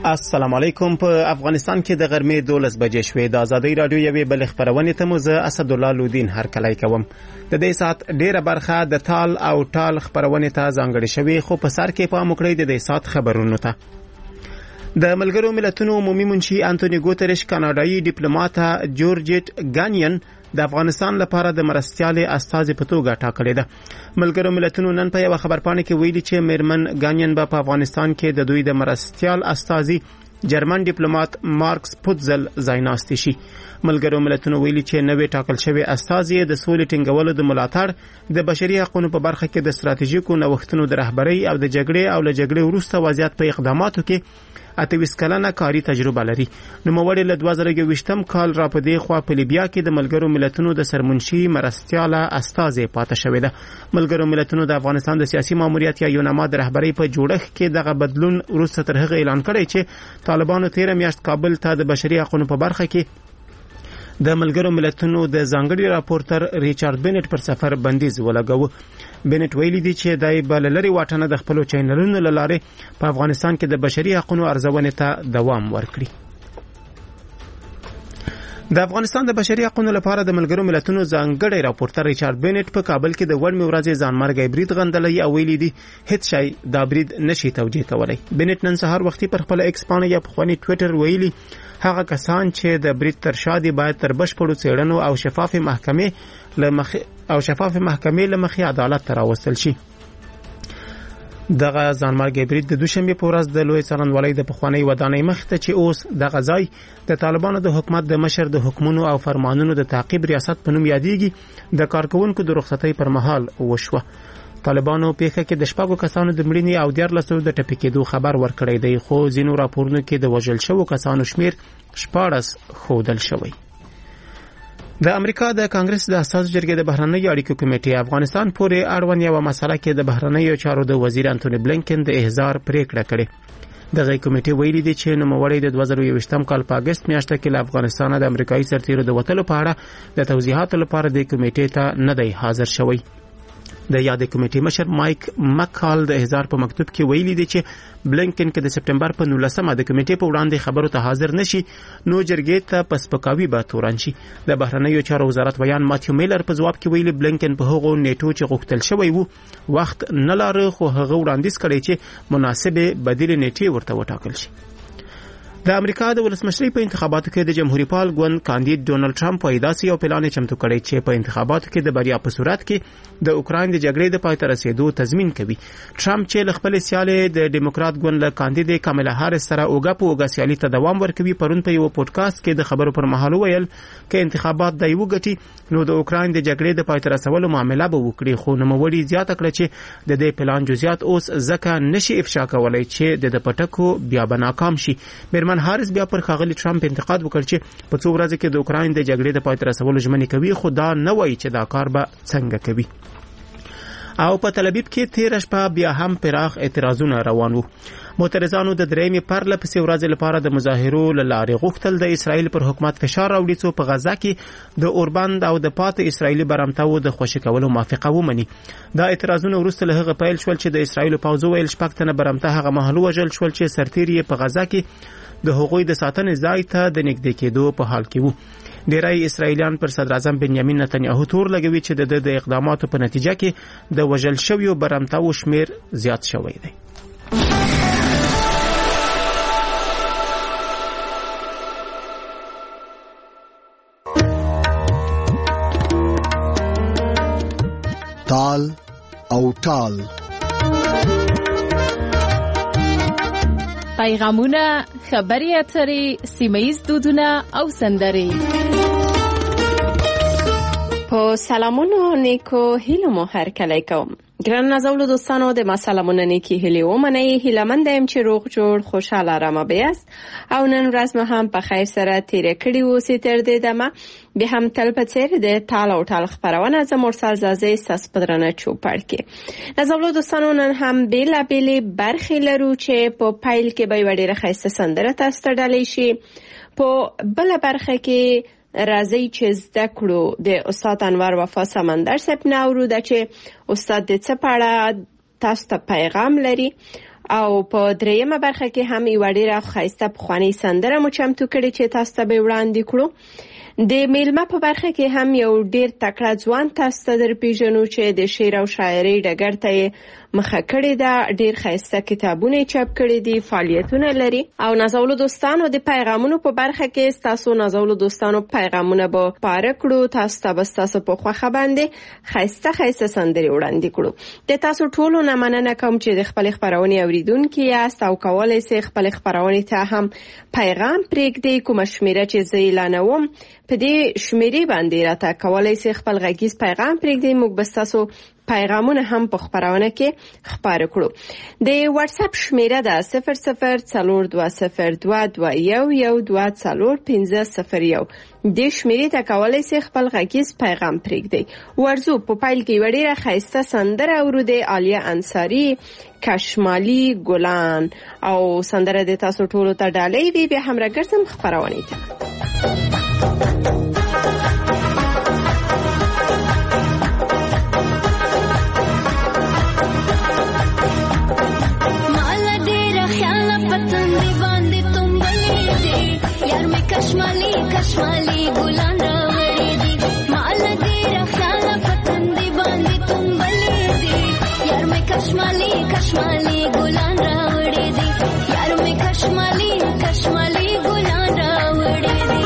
السلام علیکم. په افغانستان کې د غرمې 12 بجې شوې. د آزادۍ رادیو یوې بل خبرونه ته مو زه اسد الله لودین هرکلی کوم. د دې سات ډیره برخه د تال او ټال خبرونه ته ځانګړې شوې، خو په سر کې پام وکړئ د دې سات خبرونو ته. د ملګرو ملتونو عمومي منشي انټونی ګوتریش کاناډایي ډیپلوماټ جورجیټ ګانین د افغانستان لپاره د مرستيال استازي په توګه ټاکلې ده. ملګرو ملتونو نن په یو خبرپاڼه کې ویلي چې میرمن ګانین په افغانستان کې د دوی د مرستيال استازي جرمن ډیپلوماټ مارکس پوتزل ځایناستي شي. ملګرو ملتونو ویلي چې نوې ټاکل شوی استازي د سولې ټینګولو د ملاتړ، د بشري حقوقو په برخه کې د ستراتیژیکو نوښتونو د رهبرۍ او د جګړې او له جګړې وروسته وضعیت په اقداماتو کې 28 کلنه کاري تجربه لري. نوموړی له 2020 کال را په دې خوا په لیبیا کې د ملګرو ملتونو د سرمنشي مرستياله استازي پاتې شوې ده. ملګرو ملتونو د افغانستان د سیاسي ماموریت یا یوناما د رهبرۍ په جوړښت کې دغه بدلون وروسته تر هغه اعلان کړی چې طالبانو 13 میاشت کابل ته د بشري حقوقو په برخه کې د ملګرو ملتونو د ځانګړي راپورټر ریچارډ بینټ پر سفر بندیز ولګاوه. بینټ ویلي دی چې دای بللري واټنه د خپل چینلونو لاره په افغانستان کې د بشري حقوقو ارزونې ته دوام ورکړي. د افغانستان د بشري حقوقو لپاره د ملګرو ملتونو ځانګړي راپورټر ریچارډ بینټ په کابل کې د وړمې ورځې ځانمرګي برید غندلې او ویلي دی هیڅ شی دا برید نشي توجیه کولای. بینټ نن سهار وختي پر خپل ایکس باندې یا په خواني ټوئیټر ویلي هغه کسان چې د برید تر شا دي باید تر بشپړو څېړنو او شفافه محکمې لمخې عدالت ته راوستل شي. دغه ځانمرګي برید د دوشنبه په ورځ د لوی څارنوالۍ د پخوانی ودانۍ مخ ته چې اوس د غزای د طالبانو د حکومت د مشر د حکمونو او فرمانونو د تعقیب ریاست په نوم یادېږي د کارکونکو د رخصتۍ پر مهال وشوه. طالبانو پیښه کې د شپږو کسانو د مړینې او 14 د ټپي کېدو خبر ورکړی دی، خو ځینو راپورونو کې د وژل شوو کسانو شمیر 14 ښودل شوی. د امریکا د کانګرس د اساسي جرګې د بهرنیو اړیکو کمیټې افغانستان پورې اړوند یو مسله کې د بهرنیو چارو د وزیر انټونی بلینکن د احضار پریکړه کړې. دغه کمیټې ویلي دی چې نوموړی د 2020 کال په اگست میاشت کې له افغانستان د امریکایي سرتیرو د وټلو په اړه د توضیحاتو لپاره د کمیټې ته نه دی حاضر شوی. د یاد کمیټې مشر مایک مکال د احضار په مکتوب کې ویلي دی چې بلینکن کې د سپټمبر په 19مه د کمیټې په وړاندې خبرو ته حاضر نشي نو جرګې ته پسپکاوي به تورن شي. د بهرنیو چارو وزارت ویان ماتیو میلر په ځواب کې ویلي بلینکن په هغو نیټو چې غوښتل شوی وو وخت نه لاره، خو هغه وړاندیز کړی چې مناسبه بدیل نیټه ورته وټاکل شي. د امریکا د ولسمشرۍ په انتخاباتو کې د جمهوریت پال ګوند کاندید ډونالد ټرمپ پیداسي او پلان چمتو کړی چې په انتخاباتو کې د بریا په صورت کې د اوکراین د جګړې د پای ته رسیدو تضمین کوي. ټرمپ چې له خپل سیالې د ډیموکرات ګوند له کاندید کاملا هاریس سره اوګه په اوګه سیالي ته دوام ورکوي، پرون په یو پودکاسټ کې د خبرو پر مهال ویل چې انتخابات د یو غټي نو د اوکراین د جګړې د پای ته رسولو معاملې به وکړي، خو نوموړي زیاته کړه چې د دې پلان جزئیات اوس ځکه نشي افشا کولای چې د پټکو بیا بناکام شي. میرمن هاریس بیا پر ښاغلي ټرمپ انتقاد وکړ چې په څو ورځې کې د اوکراین د جګړې د پای ته رسولو ژمنې کوي، خو دا نه وایي چې دا کار به څنګه کوي. او په تل ابیب کې 13 شپه بیا هم پراخ اعتراضونه روان وو. معترضانو د درېمې پرله پسې ورځې لپاره د مظاهرو لارې غوښتل د اسرایل پر حکومت فشار راوړي څو په غزا کې د اوربند او د پاتې اسرایلی برامتاو د خوشی کولو موافقه ومني. دا اعتراضونه وروسته له هغه پیل شول چې د اسرایل پوځ ویل شپږ تنه برامته هغه مهال وژل شول چې سرتیری په غزا کې د حقوقي د ساتنې ځای ته د نږدې کېدو په حال کې وو. ډیری اسرایلیان پر صدر اعظم بنیامین نتنیاهو تور لګوي چې د اقداماتو په نتیجه کې د وژل شویو برامتاو شمیر زیات شوی دی. تال او ټال پیغامونه، خبري اترې، سیمه‌ییز دودونه او سندرې. په سلامونو نیکو هیلو مو هرکلی کوم. ګران نازولو دوستانو د ما سلامونه نیکی هیلې ومنئ. هیلهمند یم چې روغ جوړ خوشحاله آرامه بیاست او نن ورځ مو هم په خیر سره تیره کړې اوسئ. تر دې دمه بیا هم تل په څېر د تال او ټال خپرونه زه مرسل زازۍ ستاسو په درنه چوپړ کې. نازولو دوستانو نن هم بېلابېلې برخې لرو چې په پیل کې به یوه ډېره ښایسته سندره تاسو ته ډالۍ شي. په بله برخه کې راځي چې زده کړو د استاد انور وفا سمندر صاحب نه اورو د چې استاد د څه په اړه تاسو ته پیغام لري او په دریمه برخه کې هم یو ډیره ښایسته پخوانی سندره مو چمتو کړې چې تاسو ته به وړاندې کړو. د میلمه په برخه کې هم یو ډیر تکړه ځوان تاسو ته درپېژنو چې د شعر او شاعرۍ ډګر ته مخه کړې ده. ډیر ښایسته کتابونه چاپ کړي دي، فعالیتونه لري. او نازولو دوستانو د پیغامونو په برخه کې تاسو نازولو دوستانو پیغامونه به پاره کړو. تاسو ته به تاسو په خوښه باندې ښایسته سندرې وړاندې کړو. د تاسو ټولو نه مننه کوم چې د خپل خبرونې اوریدونکو یاست او کولای شئ خپل خبرونې ته هم پیغام پرېږدئ. کوم شمیره چې زه اعلانوم په دې شمیرې باندې راته کولای شئ خپل غږیز پیغام پرېږدئ. موږ به تاسو پیغامونه هم په خبرونه کې خبر کړو. د واتس اپ شمیره ده 00422211241501. د شمیرې ته کولای شئ خپل غږیز پیغام پرېږدئ. ورزو په پایل کې وړي ښایسته سندره اورو عالیه انصاری کشمالی ګلان او سندره د تاسو ټولو ته ډالۍ وي. به هم راګرځم خبرونه ته. कश्माली गुलान रावड़े दी माल दे रख्याला पतन दी बांधी तुम बले दी यार मैं कश्माली गुलान रावड़े दी यार मैं कश्माली गुलान रावड़े दी.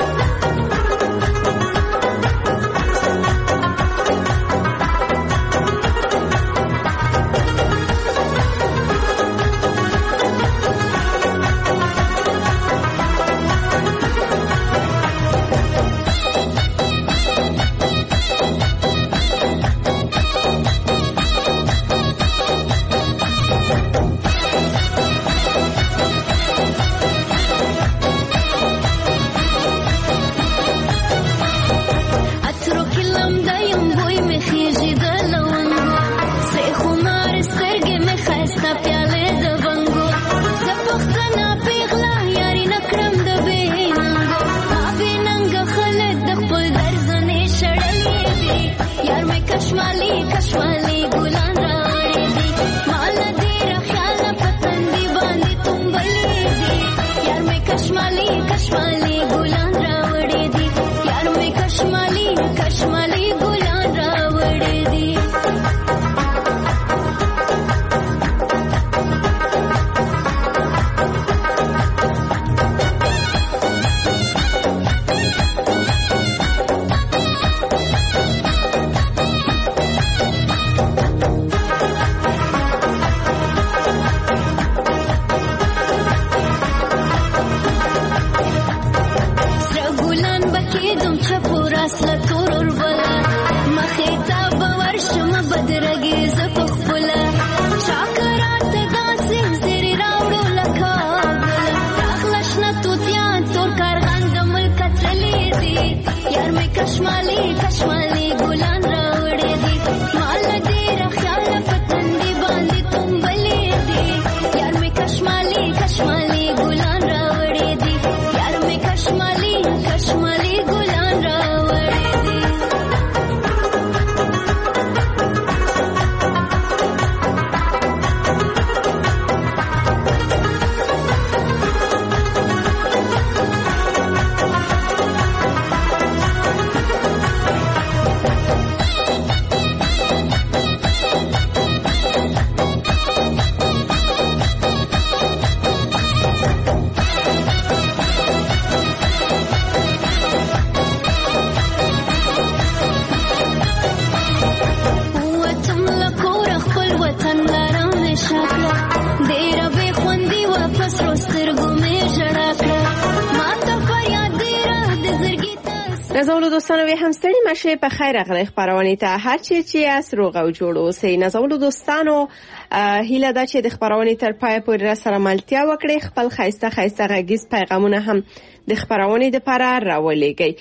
نازولو دوستانو وی هم ستړي مشه په خیر راغلی خبرونه ته هر چې اس روغ او جوړ اوسئ. نازولو دوستانو هیله ده چې د خبرونه تر پای پورې سره ملتیا وکړي. خپل خایسته غږیز پیغامونه هم د خبرونه لپاره راولېږئ.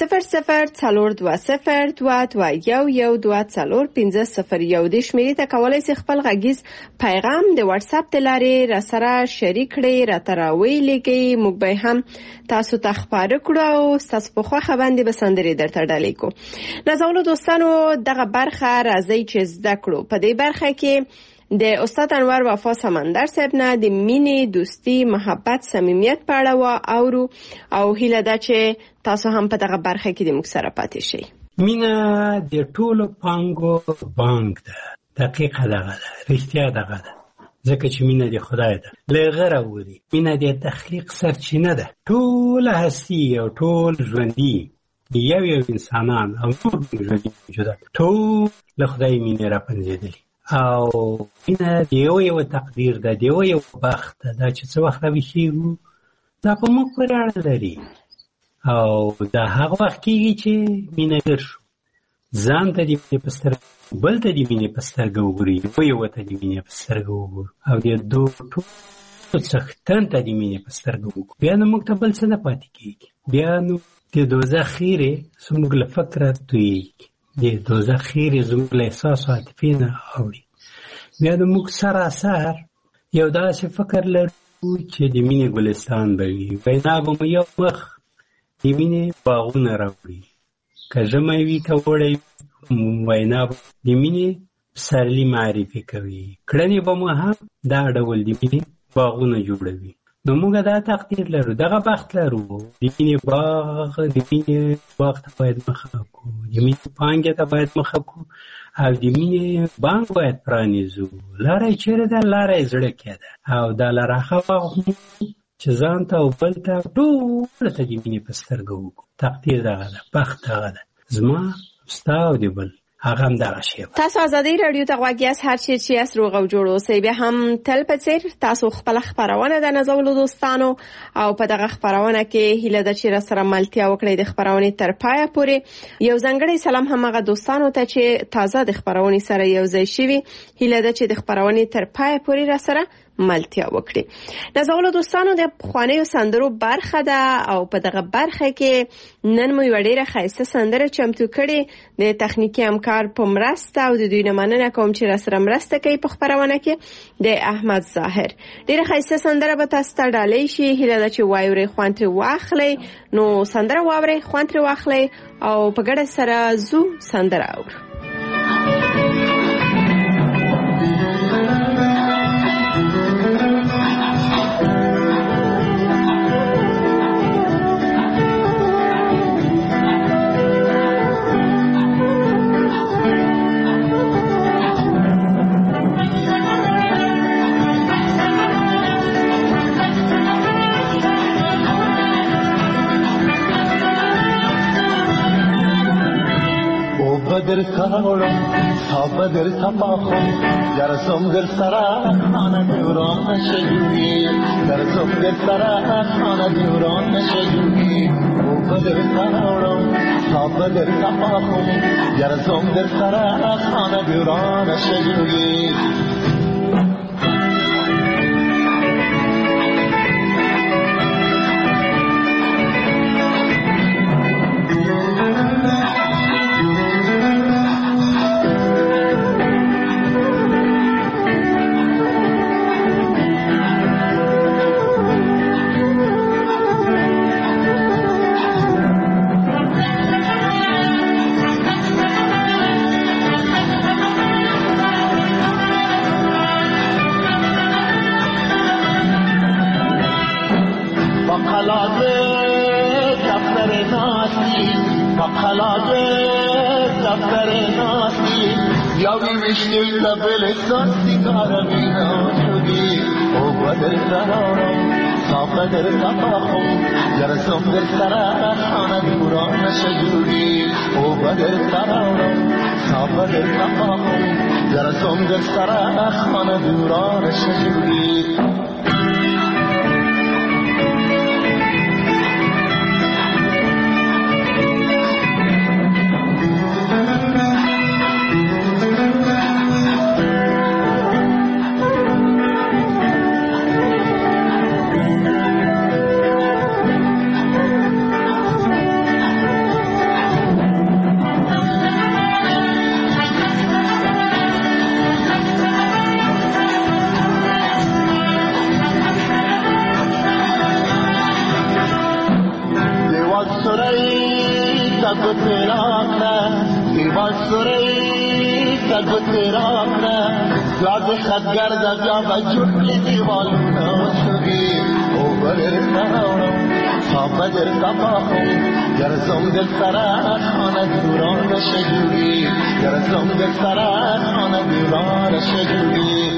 00422211241501 د شمیرې ته کولای شئ خپل غږیز پیغام د واتس اپ د لارې را سره شریک کړئ، را تراویلېږئ. موږ به هم تاسو ته خبرې کړو او تاسو په خوښه باندې به سندرې درته ډالۍ کوو. نازولو دوستانو دغه برخه راځي چې زده کړو. په دې برخه کې د استاد انور وفا سمندر صاحب نه د مینې، دوستي، محبت، صمیمیت په اړه اورو او هیله ده چې تاسو هم په دغه برخه کې د موږ سره پاتې شئ. مینه د ټولو پانګو بانک ده، دقیقه دغه ده، رښتیا دغه ده، ځکه چې مینه د خدای ده، له غره ولي. مینه د تخلیق سرچینه ده. ټول هستی او ټول ژوندي یو انسانان او نور ژوندي موجودات ټول له خدای مینه را پنځېدلي او مینه د یو تقدیر ده، د یو بخت ده. دا چې څه وخت راویښېږو دا په موږ پورې اړه لري او دا هغه وخت کېږي چې مینه ګر شو، ځان ته د مینې په سترګه، بل ته د مینې په سترګه وګوري، یو ته د مینې په سترګه وګورو او د ټولو څښتن ته د مینې په سترګه وګورو، بیا نو موږ ته بل څه نه پاتې کېږي. بیا نو د دوزخ خیرې زموږ له فکره تویېږي، د دوزخ خیرې زموږ له احساس او عاطفې نه اوړي. بیا نو موږ سراسر یو داسې فکر لرو چې د مینې ګلستان به وي، وینا به مو یو مخ د مینې باغونه راوړي، که ژمی وي که اوړی وینا به د مینې پسرلي معرفي کوي، کړنې به مو هم دا ډول د مینې باغونه جوړوي. نو موږ دا تقدیر لرو، دغه بخت لرو، د مینې باغ ته باید مخه کړو، د مینې پانګې ته باید مخه کړو او د مینې بانک باید پرانیزو. لاره یې چېرې ده؟ لاره یې زړه کې ده او دا لاره هغه چې ځان ته او بل ته ټولو ته د مینې په سترګه وګورو. تقدیر دغه ده، بخت دغه ده، زما ستا او د بل هغه هم دغه شی. تاسو ازادي رادیو ته غوږ یاست، هر چی چې یاست روغ او جوړ اوسئ. بیا هم تل په څیر تاسو خپل خبرونه د نازولو دوستانو او په دغه خبرونه کې هیله ده چې را سره ملتیا وکړئ د خبرونه تر پایه پورې. یو ځانګړی سلام هم هغه دوستانو ته چې تازه د خبرونه سره یو ځای شوي، هیله ده چې د خبرونه تر پایه پورې را سره ملتیا وکړي. نازولو دوستانو د خوانیو سندرو برخه ده او په دغه برخه کې نن مو یو ډیره ښایسته سندره چمتو کړې د تخنیکی همکار په مرسته او د دوی نه مننه کوم چې را سره مرسته کوي په خبرونه کې د احمد ظاهر. ډیره ښایسته سندره به تاسو ته ډالۍ شي، هیله ده چې وایوري خوند ترې واخلئ. نو سندره واورئ، خوند ترې واخلئ او په ګډه سره زو سندره اورو. بدر کارم تا بدر تپاخم جرسم در سرا خانه دیوران نشجوی، جرسم در سرا خانه دیوران نشجوی. او بدر کارم تا بدر تپاخم جرسم در سرا خانه دیوران نشجوی. بلستان سیگار مینا شدی. او بدر سرارم تا بدر تپاخم جرسم در سرا خانه دیوران نشجوری. او بدر سرارم تا بدر تپاخم جرسم در سرا خانه دیوران نشجوری. یاد خدگرد یا بجوری دیوالونا شدی او بدر نهارم تا بدر تباهم گرزم دل سرت خانه دوران شجوری گرزم دل سرت خانه دوران شجوری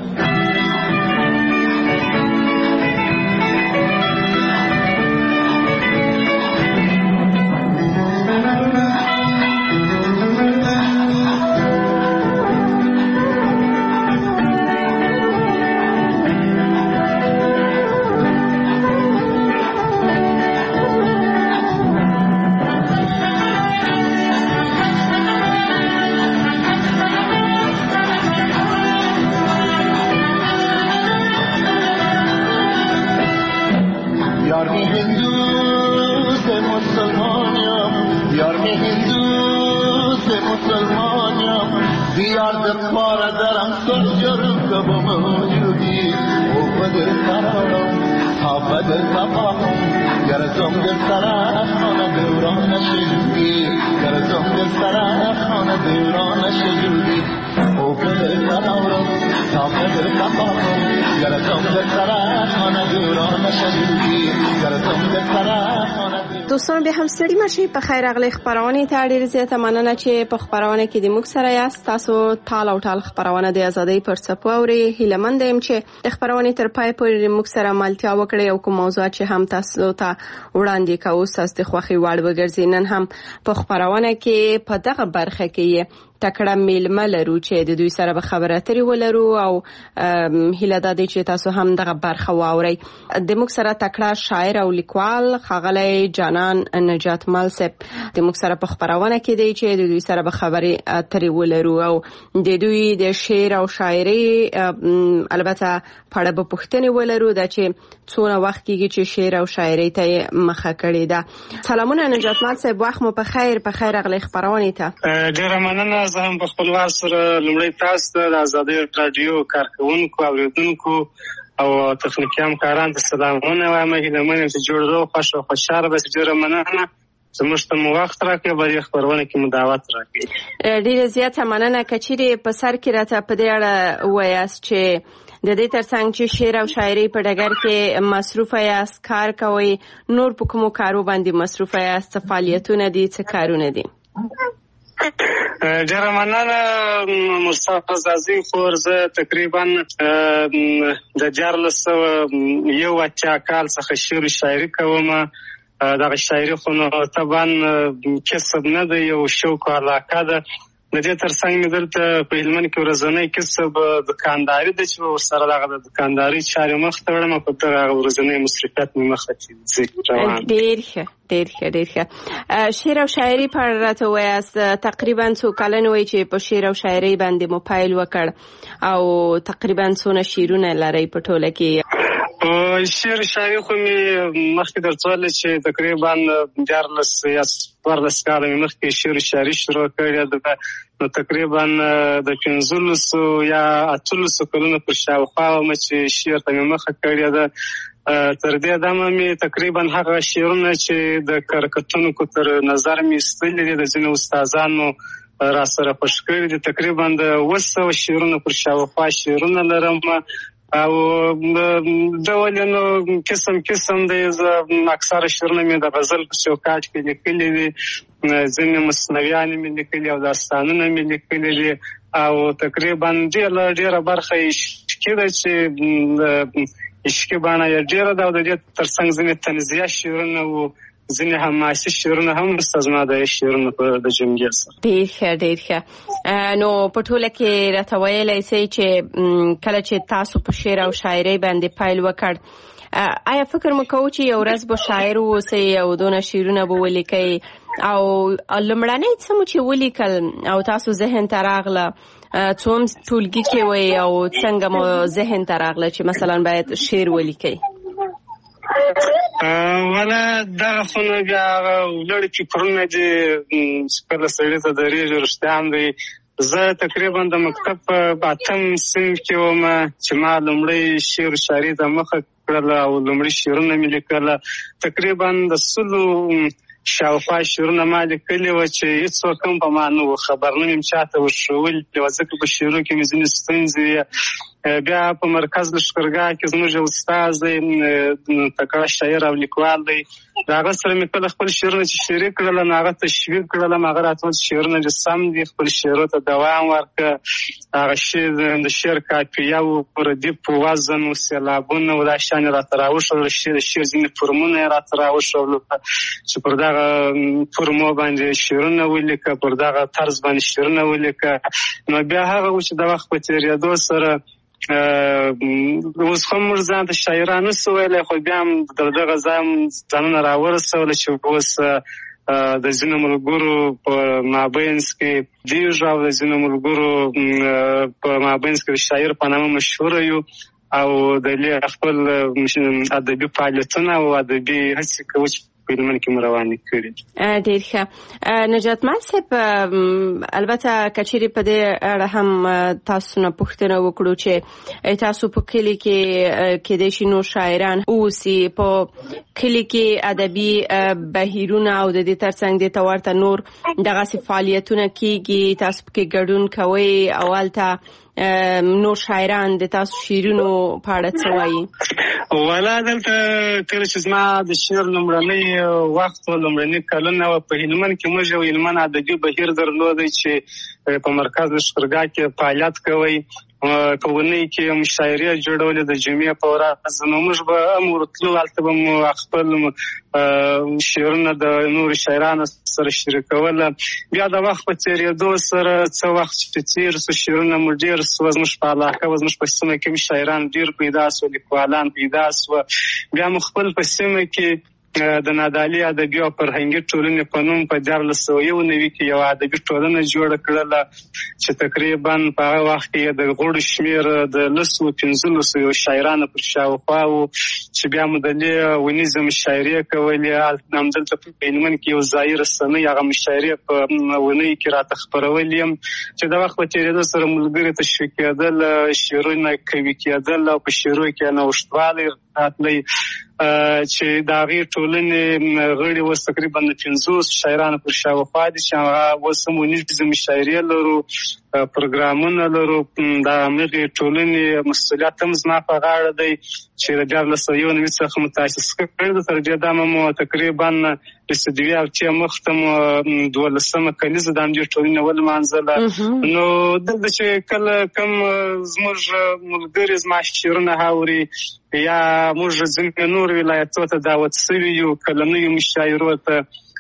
دوستان به هم ستړي مشي په خیر اغلی خبرونه ته ډیر زیاته مننه چې په خبرونه کې د موږ سره یاست. تاسو ټال او ټال خبرونه د ازادۍ پر څپو اوري. هیله مند یم چې د خبرونه تر پای پورې موږ سره ملتیا وکړي او کوم موضوع چې هم تاسو ته وړاندې کوو تاسو د خوښي وړ وګرځي. نن هم په خبرونه کې په دغه برخه کې تکړه میلمه لرو چې د دوی سره به خبرې اترې ولرو او هیله ده چې تاسو هم دغه برخه واورئ. د موږ سره تکړه شاعر او لیکوال ښاغلی جانان نجات مل صاحب د موږ سره په خبرونه کې دی چې د دوی سره به خبرې اترې ولرو او د دوی د شعر او شاعري البته په اړه به پوښتنې ولرو دا چې څونه وخت کېږي چې شعر او شاعري ته مخه کړې ده. سلامونه نجات مل صاحب، وخت مو په خیر اغلی خبرونه ته. ډیره مننه. زه هم په خپل وار سره لومړی تاسو ته د ازادۍ راډیو کارکونکو اوریدونکو او تخنیکي همکارانو ته سلامونه وایم. هیله من یم چې جوړ روغ خوښ او خوشحاله به شئ. ډیره مننه زموږ ته مو وخت راکړئ، په دې خبرونه کې مو دعوت راکړئ. ډیره زیاته مننه. که چیرې په سر کې راته په دې اړه ووایاست چې د دې ترڅنګ چې شعر او شاعري په ډګر کې مصروفه یاست، کار کوئ، نور په کومو کارو باندې مصروفه یاست؟ څه فعالیتونه دي، څه کارونه دي؟ ډیره مننه مستعفض عظیم خور. زه تقریبا د 1481 کال څخه شعر شاعري کوم. دغه شاعري خو نو طبعا کسب نه دی، یو شوق او علاقه ده. د دې ترڅنګ مې دلته په هلمند کې ورځنی کسب دکانداري ده چې ورسره دغه د دکانداري چارې مخ ته وړم. په دغه ورځنی مصرفیت مې مخه ځي روان. ډېر ښه. شعر او شاعري په اړه راته ووایاست. تقریبا څو کلن وایي چې په شعر او شاعري باندې مو پیل وکړ او تقریبا څونه شعرونه لرئ په ټوله کې؟ شعر شاعري خو مې مخکې درته ویل چې تقریبا 14 یا 14 کاله مې مخکې شعر شاعري شروع کړې ده. نو تقریبا د 15 یا 18 کلونو پر شاوخوا وم چې شعر ته مې مخه کړې ده. تر دې دمه مې تقریبا هغه شعرونه چې د کارکتونکو تر نظر مې ایستلي دي د ځینو استادانو را سره خوښ کړي دي. تقریبا د 200 شعرونه پر شاوخوا شعرونه لرم او ډول نو قسم دی. اکثره شعرونه مې د غزل په چوکاټ کې لیکلي دي، ځینې مثنویان مې لیکلي او داستانونه مې لیکلي دي او تقریبا ډېره برخه عشقي ده چې عشقي بڼه یې ډېره ده او د دې ترڅنګ ځینې طنزیه شعرونه و، ځینې حماسي شعرونه هم زما د شعرونو د جملې سره. ډېر ښه. نو په ټوله کې راته ویلی سئ چې کله چې تاسو په شعر او شاعرۍ باندې پیل وکړ، آیا فکر مو کوو چې یو ورځ به شاعر واوسئ او دونه شعرونه به ولیکئ؟ او لومړنی څه مو چې ولیکل او تاسو ذهن ته راغله، څوم ټولګي کې وئ او څنګه مو ذهن ته راغله چې مثلا باید شعر ولیکئ؟ ولا دغه خو نو بیا لوړ فکرونه دي چې کله سړي ته درېږي. رښتیا هم دی. زه تقریبا د مکتب په 8م صنف کې وم چې ما لومړی شعر شاعري ته مخه کړله او لومړی شعرونه مې لیکله. تقریبا د 100 شاوخوا شعرونه ما لیکلي وو چې هېڅوک هم په ما نه وو خبر، نه مې چاته ورښولي وو، ځکه په شعرو کې مې ځینې ستونزې وې. بیا په مرکز لښکرګاه کې زموږ یو استاد دی، تکړه شاعر او لیکوال دی، د هغه سره مې کله خپل شعرونه چې شریک کړل، نو هغه تشویق کړلم، هغه راته وویل چې شعرونه دې سم دي، خپل شعرو ته دوام ورکړه. هغه د شعر کاپیه و، ردیف و، وزن و، سېلابونه و، دا شیان یې راته راوښودل، د شعر ځینې فورمونه یې راته راوښودل چې پر دغه فورمو باندې شعرونه ولیکه، پر دغه طرز باندې شعرونه ولیکه. نو بیا هغه و چې د وخت په تېرېدو سره اوس هم موږ ځان ته شاعران نسو ویلی، خو بیا هم تر دغه ځای هم ځانونه راورسوله چې اوس د ځینو ملګرو په مابینځ کې دیږو او د ځینو ملګرو په مابینځ کې د شاعر په نامه مشهوره یو او د خپل ادبي فعالیتونه او ادبي هڅې کوو چې په هلمند کې مو روانې کړي. ډېر ښه. نجات مل صاحب، البته که چیرې په دې اړه هم تاسو نه پوښتنه وکړو چې تاسو په کلي کې کېدای شي نور شاعران اوسي، په کلي کې ادبي بهیرونه او د دې ترڅنګ دې ته ورته نور دغسې فعالیتونه کېږي، تاسو پکې ګډون کوئ او هلته نور شاعران د تاسو شعرونو په اړه څه وایي؟ والا دلته کله چې زما د شعر لومړنی وخت و، لومړني کلونه وه، په هلمند کې موږ یو هلمند ادبي بهیر درلودی چې په مرکز لښکرګاه کې فعالیت کوئ. په اونۍ کې مشاعرې جوړولې د جمعې په ورځ، نو موږ به هم ورتلو، هلته به مو خپل شعرونه د نورو شاعرانو سره شریکوله. بیا د وخت په تېرېدو سره څه وخت چې تېر سو، شعرونه مو ډېر سوه، زموږ په علاقه و، زموږ په سیمه کې شاعران ډېر پیدا سوه، لیکوالان پیدا سوه. بیا مو خپل په سیمه کې د نادعلي ادبي او فرهنګي ټولنې په نوم په 1491 کې یو ادبي ټولنه جوړه کړله چې تقریبا په هغه وخت کې د غړو شمېر د 1500 شاعرانو پر شاوخوا و چې بیا مو د دې ونیزه مشاعرې کولې. همدلته په هلمند کې یو ځایي رسنۍ هغه مشاعرې په اونۍ کې راته خپرولې یم چې د وخت په تېرېدو سره ملګري تشویق کېدل، شعرونه قوي کېدل او په شعرو کې نوښتوالی راتلی چې د هغې ټولنې غړي اوس تقریبا 500 شاعرانو پر شاوخوا دي چې هغه اوس هم ونیزه مشاعرې لرو، پروګرامونه لرو. د همغې ټولنې مسؤلیت هم زما په غاړه دی چې د 1491 څخه متاسس کړی ده. تر دې دمه مو تقریبا رسیدوي هفتې مخته مو 12مه کلیزه د همدې ټولنې ولمانځله. نو دلته چې کله کوم زموږ ملګري زما شعرونه اوري یا موږ ځینې نور ولایتو ته دعوت سوي یو کلنیو مشاعرو ته،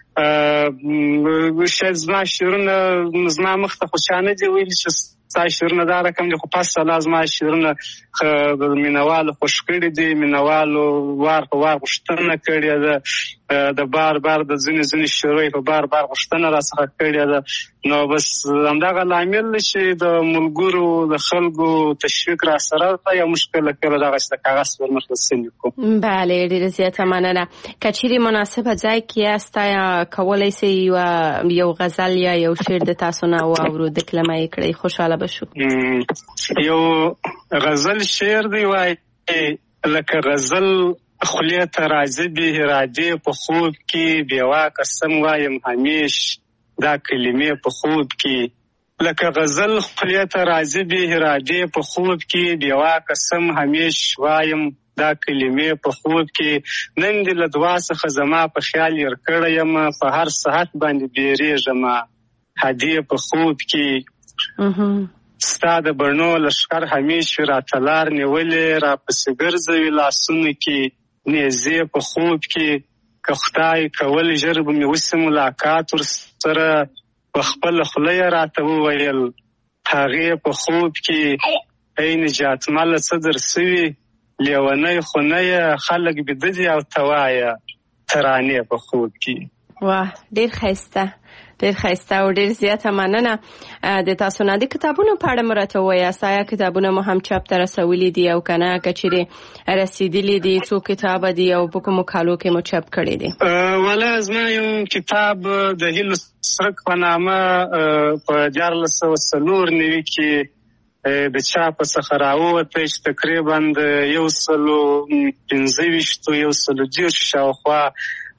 شاید زما شعرونه زما مخ ته خو چا نه دي ویلي چې ستا شعرونه دا رقم دي، خو پس سلا زما شعرونه مینوالو خوښ کړي دي، مینوالو وار په وار غوښتنه کړې ده، د بار بار د ځینې شعرو په بار بار غوښتنه راڅخه کړې ده. نو بس همدغه لامل دی چې د ملګرو د خلکو تشویق را سره یا مشکل کله دغسې د کاغذ پر مخ لیکو. بله، ډېره زیاته مننه. که چیرې مناسبه ځای کې یاست یا کولی سئ یو غزل یا یو شعر د تاسو نه واورو، دکلمه یې کړئ، خوشحاله بشو. یو غزل شعر دی وایي لکه غزل خولې ته راځي بې ارادې په خوب کې، بېوا قسم وایم همیش دا کلمې په خوب کې. لکه غزل خولې ته راځي بې ارادې په خوب کې، بېوا قسم همیش وایم دا کلمې په خوب کې. نن دې له دعا څخه زما په خیال ير کړی یم، په هر ساعت باندې بیریږم هدیې په خوب کې. ستا د بڼو لښکر همیش راته لار نیولې، راپسې ګرځوي لاسونو کې نیزې په خوب کې. که خدای کول ژر به مې وسي ملاقات ورسره، په خپله خوله یې راته وویل هغې په خوب کې. ای نجات مله څه در سوي، لیونی خو نه یې، خلک بیده دي او ته وایه ترانې په خوب کې. واه، ډېر ښایسته، ډېر ښایسته او ډېر زیاته مننه د تاسو نه. د کتابونو په اړه مو راته ووایاست، آیا کتابونه مو هم چاپ ته رسولي دي او که نه، که چیرې رسېدلي دي، څو کتابه دي او په کومو کالو کې مو چاپ کړي دي؟ والا زما یو کتاب د هیلو سرک په نامه په 1494 کې د چاپ څخه راووتی چې تقریبا د 125 شاوخوا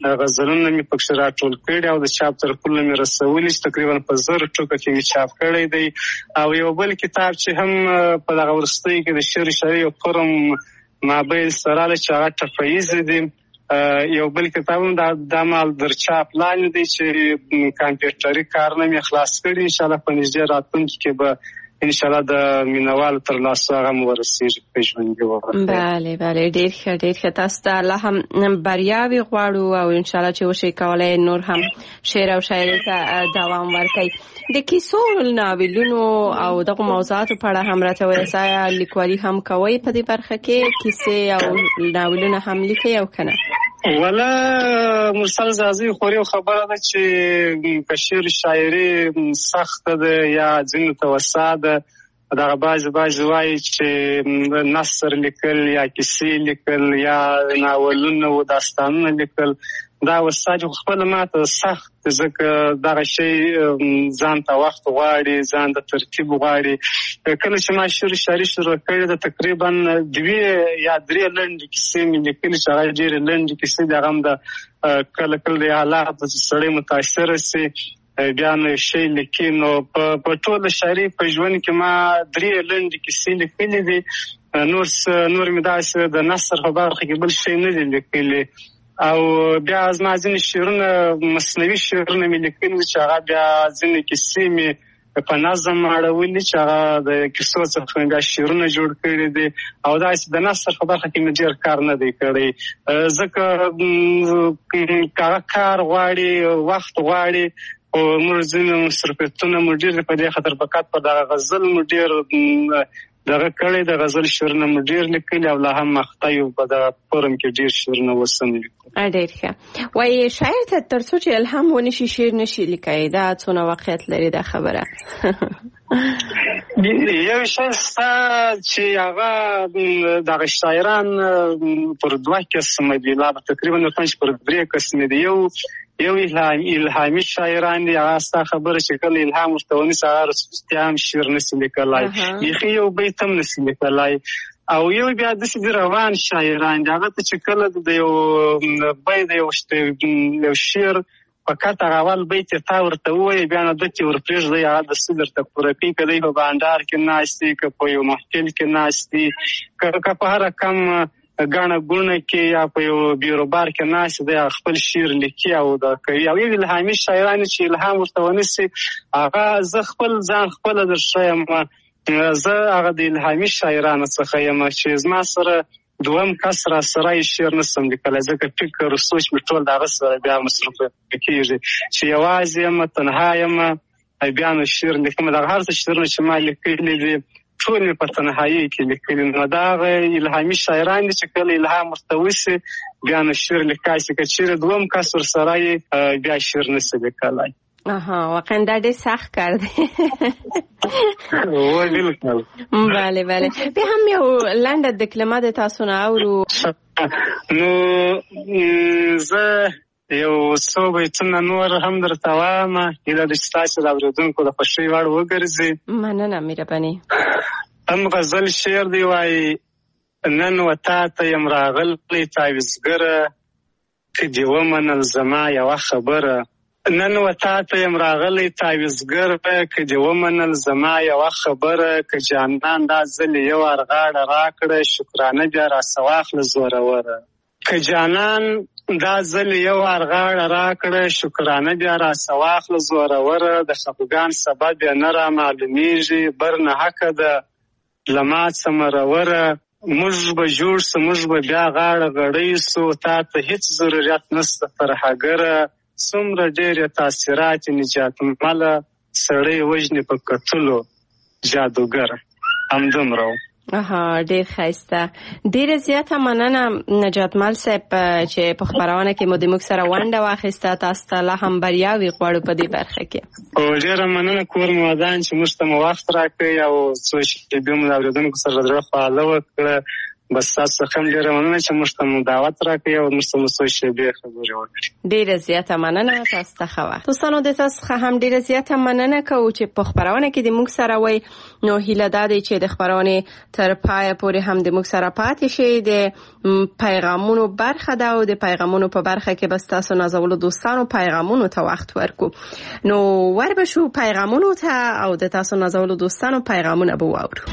غزلونه مې پکښې راټول کړي او د چاپ طرفونه مې رسولي چې تقریبا په 1000 ټوکه کې مې چاپ کړی دی. او یو بل کتاب چې هم په دغه وروستیو کې د شعر شاعري او فورم مابین سره چې هغه ټپیز دي. یو بل کتاب هم د مال در چاپ لاندې دی چې کمپیوټري کارونه مې خلاص کړي. انشاءالله په نږدې راتلونکي کې به انشاءالله د مینوالو تر لاسو هغه هم ورسیږي په ژوندي وخت. بله بله ډېر ښه تاسو ته الله هم بریاوې غواړو او انشاءالله چې وشي کولای نور هم شعر او شاعري ته دوام ورکړئ. د کیسو ناولونو او دغه موضوعاتو په اړه هم راته وایاست آیا لیکوالي هم کوئ په دې برخه کې کیسې او ناولونه هم لیکئ او که نه؟ ولا مرسل زازي خو یو خبره ده چې په شعر شاعري سخته ده یا ځینو ته وسعه ده. دغه بعضې وایي چې نثر لیکل یا کیسې لیکل یا ناولونه و داستانونه لیکل دا وسعه خپله ماته سخت ځکه دغه شی ځان ته وخت غواړي، ځان ته ترتیب غواړي. کله چې ما شعر شاعري شروع کړې ده تقریبا 2 یا 3 لنډې کیسې مې لیکلي چې هغه ډېرې لنډې کیسې دي. هغه هم د کله د حالاتو چې سړی متاثره سي بیا نو شی لیکي. نو په ټوله شاعري په ژوند کې ما 3 لنډې کیسې لیکلي دي. نور مې داسې د نثر په برخه کې بل شی نه دي لیکلي. او بیا زما ځینې شعرونه مصنوي شعرونه مې لیکلي چې هغه بیا ځینې کیسې مې په نظم اړولي چې هغه د کیسو څخه بیا شعرونه جوړ کړي دي. او داسې د نثر په برخه کې مې ډېر کار نه دی کړی ځکه هغه کار غواړي، وخت غواړي. او موږ ځینې مصروفیتونه مو ډېر په دې خاطر فقط په دغه غزل مو ډېر دغه کړی د غزل شعرونه مو ډېر لیکلي او لا هم مخته یو په دغه فورم کې ډېر شعرونه اوس هم لیکو. ډېر ښه. وایي شاعر ته تر څو چې الهام ونشي شعر نشي لیکلی. دا څونه واقعیت لري دا خبره؟ یو شی شته چې هغه دغه شاعران پر 2 قسمه دي، لا تقریبا پر 3 قسمه دي. یو الهامي شاعران دي، هغه ستا خبره چې کله الهام ورته ونیسي هغه رسپوستیا هم شعر نسي لیکلی، بیخي یو بیت هم نسي لیکلی. او یو بیا داسې دي روان شاعران دي، هغه ته چې کله د یو بیت د یو شعر فقط هغه اول بیت یې تا ورته ووایي بیا نه دکې ورپرېږدی هغه داسې درته پوره کوي. که دی په بانډار کې ناست دي، که په یو محفل کې ناست دي، که په هره کم ګڼه ګوڼه کې یا په یو بیروبار کې ناست دی خپل شعر لیکي او دا کوي. او یو الهامي شاعران چې الهام ورته ونیسي هغه زه خپل ځان خپله درښیم. زه هغه د الهامي شاعرانو څخه یم چې زما سره 2م کس را سره یې شعر نسم لیکلی ځکه فکر او سوچ مې ټول د هغه سره بیا مصروف کېږي چې یوازې یم، تنها یم، بیا نو شعر لیکم. دغه هر څه شعرونه چې ما لیکلي دي ټول مې په تنهایي کې لیکلي. نو دا هغه الهامي شاعران دي چې کله الهام ورته وشي بیا نو شعر لیکای شي، که چېرې 2م کس ورسره یې بیا شعر نسي لیکلی. واقعا دا ډېر سخت کار دی. بله بیا هم یو لنډه دکلمه د تاسو نه اورو. نو زه یو څو بیتونه نور هم درته وایم، هیله ده چې تاسو د اورېدونکو د خوښۍ وړ وګرځي. مننه مهرباني. هم غزل شعر دی، وایي نن و تا ته یم راغلی تعویزګره که دې ومنل زما یوه خبره. نن و تا ته یم راغلی تعویزګره که دې ومنل زما یوه خبره. که جانان دا ځل یو ارغاړه راکړه شکرانه بیا راسه واخله زوروره. که جانان دا ځل یو ارغاړه راکړه شکرانه بیا راسه واخله زوروره. د خفګان سبب یې نه را معلومیږي بر نه حقه ده له ما څه مروره. موږ به جوړ سو موږ به بیا غاړه غړی سو تا ته هیڅ ضرورت نسته ترهګره. څومره ډېرې تاثیرات نجات مله سړی وژنې په کتلو جادوګره. همدومره و. ډېر ښایسته. ډېره زیاته مننه نجات مل صاحب چې په خپرونه کې مو د موږ سره ونډه واخیسته. تاسو ته لا هم بریاوې غواړو په دې برخه کې. ډېره مننه کور مو ودان چې موږ ته مو وخت راکړی او څو شېبې مو د اورېدونکو سره زړه خواله وکړه. بس تاسو هم ډېره مننه چې موږ ته دعوت راکړئ او موږ ته مو څو شیبې خبرې وکړي. ډېره زیاته مننه تاسو ته ښه وخت. دوستانو د تاسو څخه هم ډېره زیاته مننه کوو چې په خبرونه کې د موږ سره وای. نو هیله ده چې د خبرونه تر پای پورې هم د موږ سره پاتې شي. د پیغامونو برخه ده او د پیغامونو په برخه کې بس تاسو نازولو دوستانو پیغامونو ته وخت ورکو. نو ور بشو پیغامونو ته او د تاسو نازولو دوستانو پیغامونه به واورو.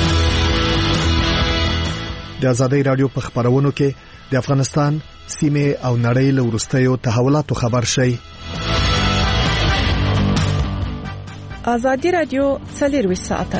د آزادۍ رادیو په خبرونو کې د افغانستان سیمه او نړۍ له وروستیو تحولاتو خبر شي. آزادۍ رادیو 24 ساعته.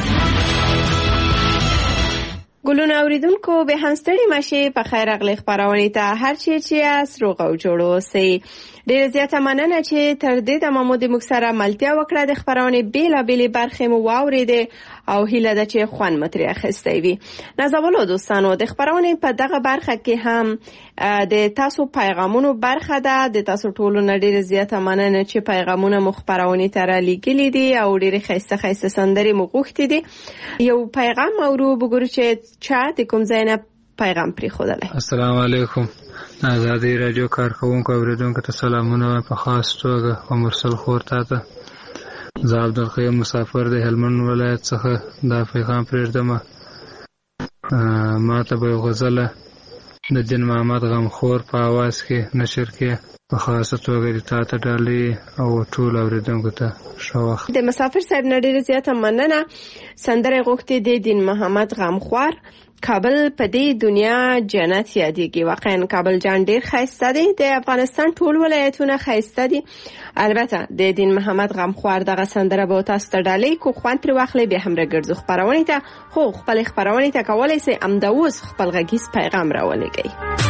ګلونه اوریدونکو به هم ستړي مشه. په خیر اغلی خبرونه ته هر چی چې اس روغ او جوړ اوسئ. ډېر زیاته مننه چې تر دې د محمود مکسره ملتیا وکړه. د خبرونه بیل بیل برخې مو واوریده او هیله ده چې خوان متری اخیستی وي. نازولو دوستانو د خبرونه په دغه برخه کې هم د تاسو پیغامونو برخه ده. د تاسو ټولو نه ډېر زیاته مننه چې پیغامونه مو خبرونه ته را لېږلي دي او ډېر خسته خسته سندري مو غوښتي دي. یو پیغام اورو بګورو چې چا د کوم ځای نه پیغام پرې خوده. السلام علیکم. آزادۍ رادیو کارکونکو اوریدونکو ته سلامونه په خاص توګه او مرسل خور ته. زه عبدالقیوم مسافر د هلمند ولایت څخه دا پیغام پرېږدم. ما ته به غزله د دین محمد غمخور په आवाज کې نشر کې په خاصه توګه د تاسو ډالۍ او ټول اوریدونکو ته ښه وخت. د مسافر صاحب نه ډېر زیاته مننه. سندره غوښتي د دین محمد غمخور. کابل په دې دنیا جنت یادېږي. واقعا کابل جان ډېر ښایسته دی. د افغانستان ټول ولایتونه ښایسته دي. البته د دین محمد غمخور دغه سندره به تاسو ته ډالۍ کو خوان پر واخلې به هم راګرځو خبرونه ته. خو خپل خبرونه ته کولای شئ امداوز خپل غږیز پیغام راولېږئ.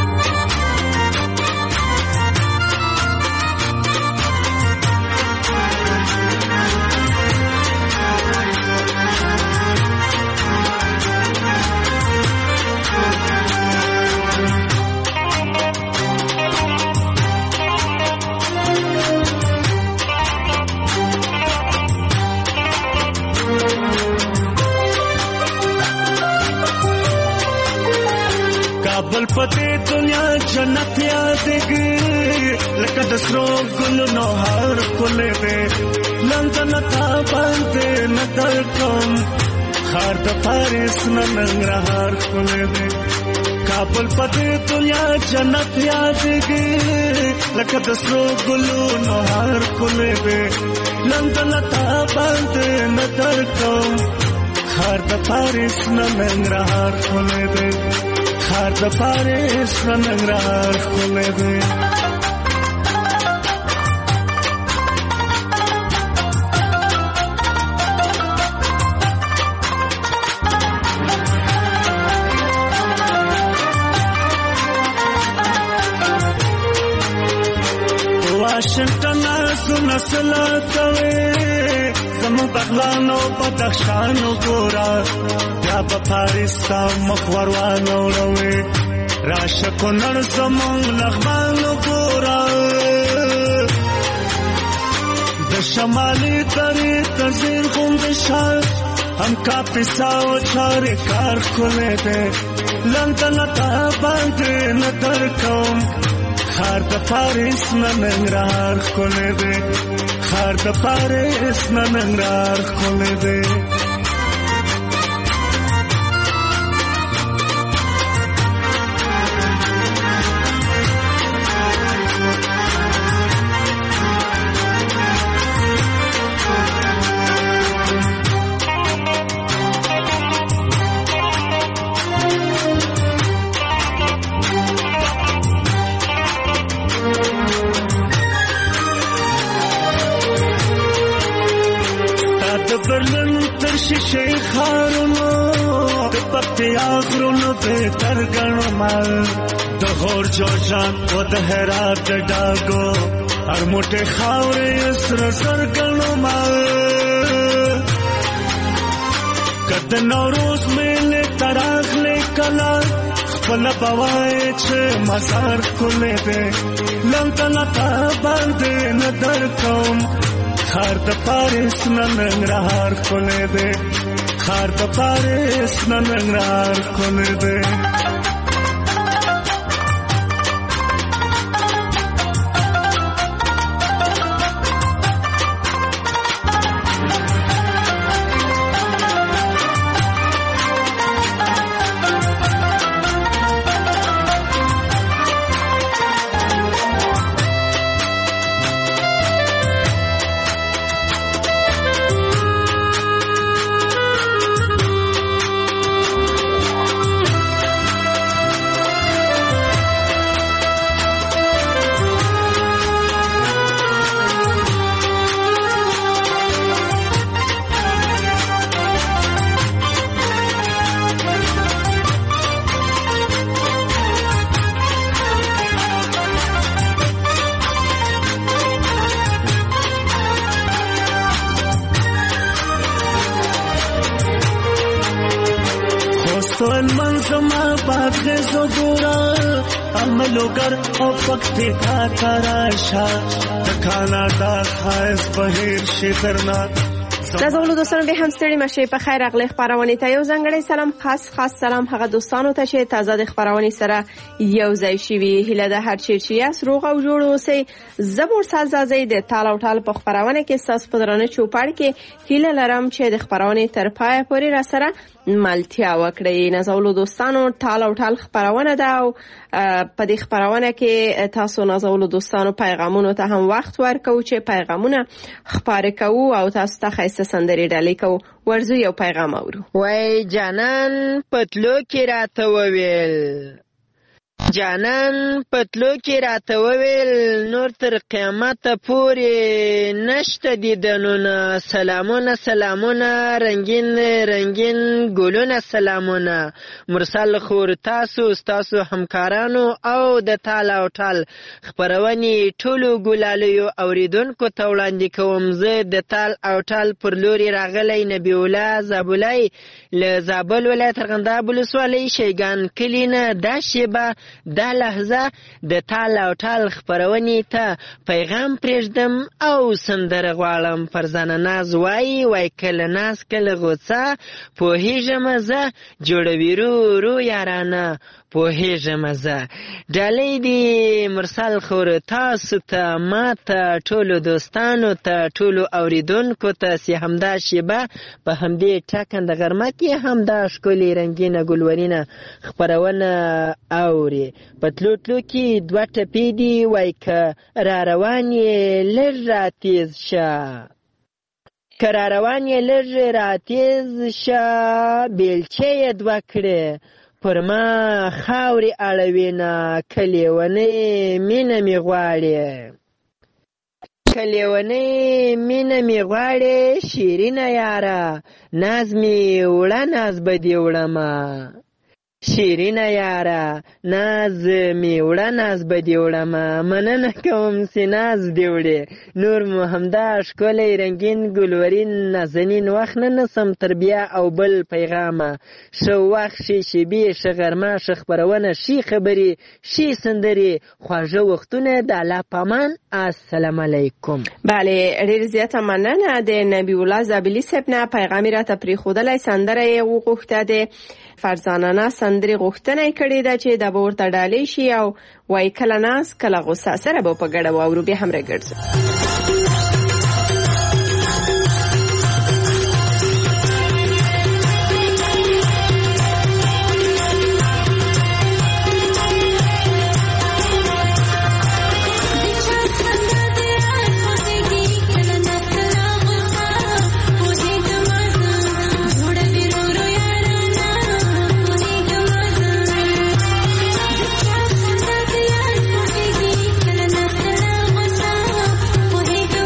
کابل پته دنیا جنت یادګي لکه د سرو ګلونو هر کله به لندن ته باندې نظر کوم خار د پاریس ننګرهار کله به کابل پته دنیا جنت یادګي لکه د سرو ګلونو هر کله به لندن ته باندې نظر کوم خار د پاریس ننګرهار کله به خار د پاریس ننګرهار کله به واشنگټن سونه سلاتوي زمو بغلانو بدخشانو ګورا یا په پاریس تا مخوروانو لوي راشه کونړ زمو لغمانو ګورا د شمالي درې تزین کوم د شال هم کا پیساو چارې کار کوله ده لندن ته باندې نظر کوم خار د پاریس ننګرهار کله ده خار د پاریس ننګرهار کله ده شیخ خارونو د پکتیا غرونو په ترګنو مال د غور جوړجان او د هرات د ډاګو هر موټه خاورې سر سرګنو مال کده نوروز مېله تراغله کلا خپل بوای چې مزار کوله ده لندن ته باندې نظر کوم خار د پاریس ننګرهار کله ده خار د پاریس ننګرهار کله ده تو المنظمه باخذ ګورا عملوګر او پکته کا تراشا کانا دا خاص بهیر شکرنا نازولو دوستانو به هم ستړي مشه په خیر اغلی خبرونه ته یو ځنګړی سلام خاص سلام هغه دوستانو ته چې تازه د خبرونه سره یو ځای شوي هله د هر چیر چې روغ او جوړ اوسئ زبور سازازي د تال او ټال په خبرونه کې ساس پدرانه چوپړ کې هله لرم چې د خبرونه تر پای پورې را سره ملتیا وکړي. نازولو دوستانو ټال او ټال خبرونه ده او په دې خبرونه کې تاسو نازولو دوستانو پیغامونو ته هم وخت ورکو چې پیغامونه خبره کوو او تاسو ته خیسته سندري ډالې کوو. ورزو یو پیغام اورو. وای جانان پتلو کې راته وویل جانان پتلو کې راته وویل نور تر قیامت پورې نشته دیدنونه سلامونه رنگین ګلونه سلامونه مرسل خور تاسو همکارانو او د تال او ټال خبرونې ټولو ګلالیو اوریدونکو ته وړاندې کوم. زه د تال او ټال پر لوري راغلی نبی الله زابلای له زابل ولایت ارغنداب ولسوالۍ شیګان کلی نه دا شیبه دا لحظه د تال او ټال خبرونې ته پیغام پرېږدم او سندره غواړم. فرزانه ناز وای کله ناز کله غوڅه پوهېږم زه جوړوي رو یارانه پوهېږم زه. ډالۍ دي مرسل خور تاسو ته ما ته ټولو دوستانو ته ټولو اوریدونکو ته چې همدا شیبه په همدې ټاکنده غرمه کې همدا ښکلې رنګینه ګلورینه خپرونه اوري. په تلو کې دوه ټپې دي وای که را روان یې لږ راتیز شه که را روان یې لږ راتیز شه بیلچې یې دوه کړې پر ما خاورې اړوینه که لیونۍ مینه مې غواړې شیرینه یاره ناز مې وړه ناز به دې وړمه شیرینه یاره ناز می وړه ناز به دې وړمه مننه کوم چې ناز دې وړې. نور مو همدا ښکلی رنګین ګلورین نازنین وخت نه نسم تر بیا او بل پیغامه. ښه وخت ښې شیبې ښه غرمه ښه خپرونه ښې خبرې ښې سندرې خواږه وختونه د الله په امان. السلام علیکم. بله ډېر زیاته مننه د نبی الله زابلی صاحب نه پیغامي راته پرېښودلی سندره یې وغوښته د فرزانه نه سندرې غوښتنه کړې ده چې د به ورته ډالۍ شي او وای کله ناز کله غوسه سره به په ګډه واورو. بیا هم راګرځو. Hey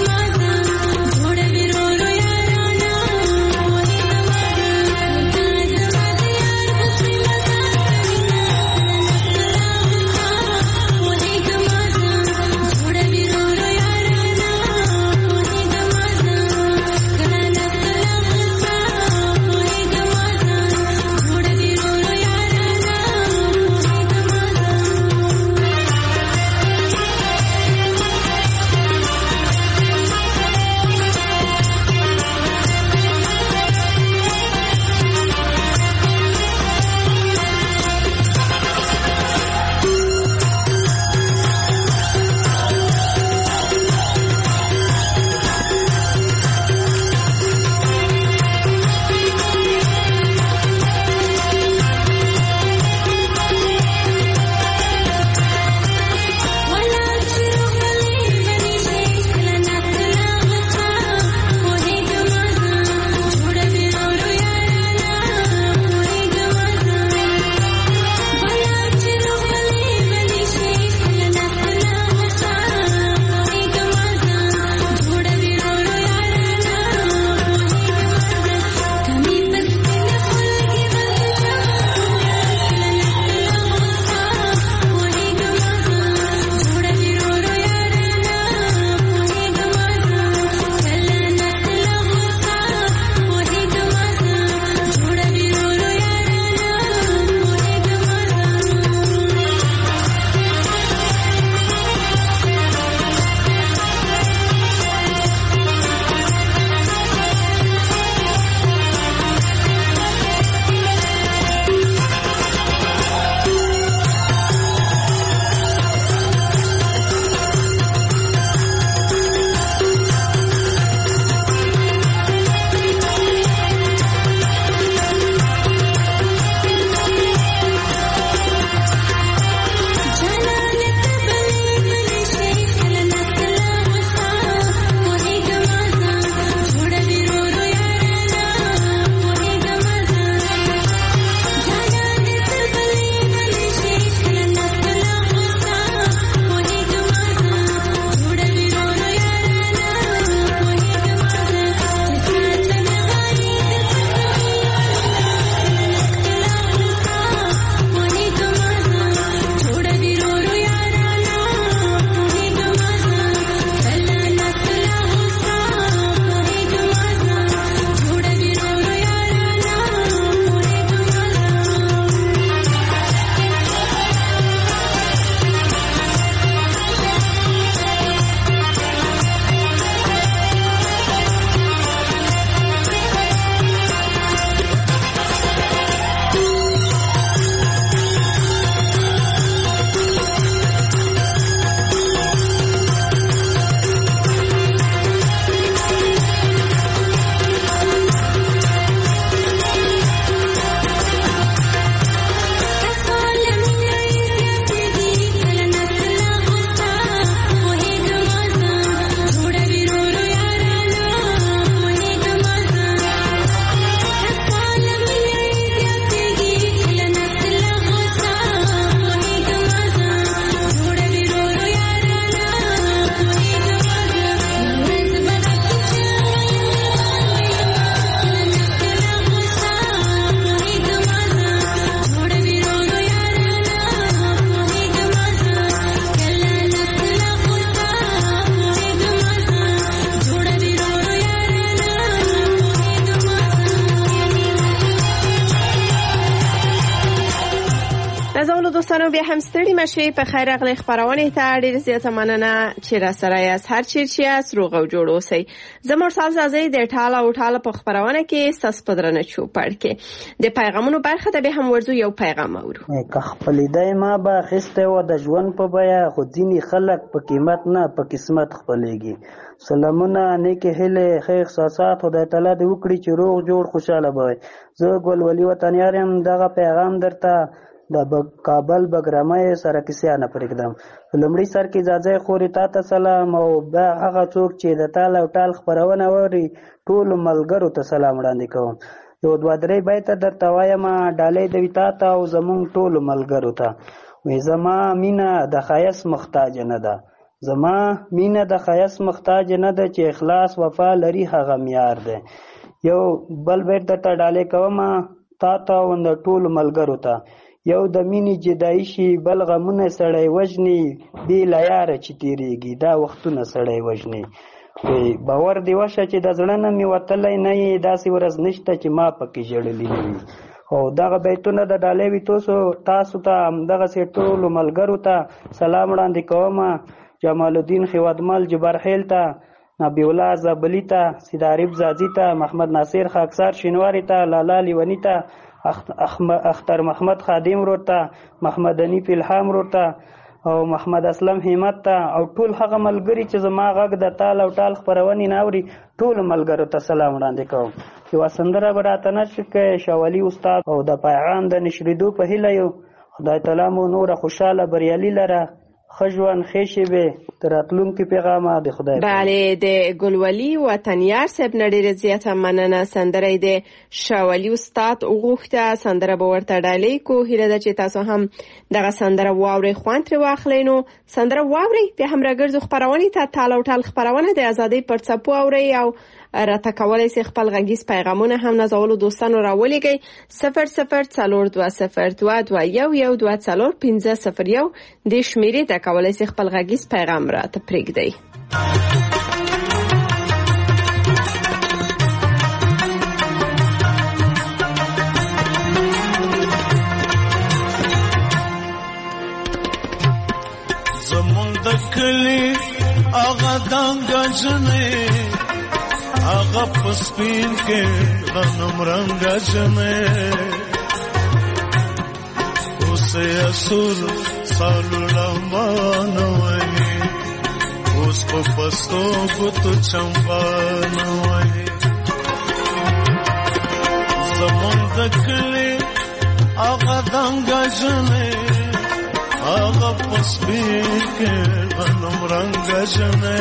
دوستانو بیا هم ستړي مشي په خیر اغلی خبرونه ته ډیر زیاته مننه چې را سره یاست هر چیرې یاست روغ او جوړ اوسئ زه مرسل زازی د ټاله او ټاله په خبرونه کې ستاسو په درنه چوپړ کې د پیغامونو برخه ته به هم ورزو یو پیغام اورو که خپلېدای ما به اخیستی و د ژوند په بیه خو ځینې خلک په قیمت نه په قسمت خپلېږي سلامونه نیکې هیلې ښه احساسات خدای تعالی دې وکړي چې روغ جوړ خوشحاله به وئ زه ګل ولي وطنیار یم دغه پیغام درته د کابل بګرامۍ سره کیسه نه پرېږدم په لومړي سر کې ځاځی خورې تا ته سلام او بیا هغه څوک چې د تال او ټال خپرونه اوري ټولو ملګرو ته سلام وړاندې کوم یو دوه درې بیته درته وایم ډالۍ دوي تا ته او زمونږ ټولو ملګرو ته وایي زما مینه د ښایست محتاج نه ده زما مینه د ښایست محتاج نه ده چې اخلاص وفا لري هغه معیار دی یو بل بیت درته ډالۍ کوم تا ته او د ټولو ملګرو ته یو د مینې جدایي شي بل غمونه سړی وژني بې له یاره چې تېرېږي دا وختونه سړی وژني باور دې وشه چې د زړه نه مې وتلی نه یې داسې ورځ نشته چې ما پکې ژړلي نه وي او دغه بیتونه د ډالۍ وي تاسو ته همدغسې ټولو ملګرو ته سلام وړاندې کوم جمال الدین خیوتمل جبرخیل ته نبی الله زابلی ته سیداریب زازی ته محمد ناصر خاکسار شینواری ته لالا لیونی ته اختر محمد خادم ورته محمد انیف الهام ورته او محمد اسلم همت ته او ټول هغه ملګري چې زما غږ د تال او ټال خپرونې نه اوري ټول ملګرو ته سلام وړاندې کوم یوه سندره به راته نشر کړئ شاولي استاد او د پیغام د نشرېدو په هیله یو خدای تعالی مو نوره خوشحاله بریالي لره خجوان خیشی به تراتلون کی پیغام د خدای بله د ګلولي وطنیار صاحب نړۍ زیاته مننه سندره د شاولي استاد وغوښته سندره به ورته ډالۍ کو هیله ده چې تاسو هم دغه سندره واوري خوان تر واخلئ نو سندره واوري به هم راګرځو خبرونه ته تال او ټال خبرونه د ازادۍ پر څپو اوري او راته کولای شي خپل غږیز پیغامونه هم نازولو دوستانو راولېږئ 0042022112401501 د شمیرې ته کولای شي خپل غږیز پیغام راته پرېږدئ زمون د کلی هغه دنګه جنې هغه پسپین کې غنم رنګ جنې اوسه اسور سالو لمبانه وای اوس په پستو ګوتو چمبانه وای زمون د کلی هغه دنګه جنې هغه پسپین کې غنم رنګ جنې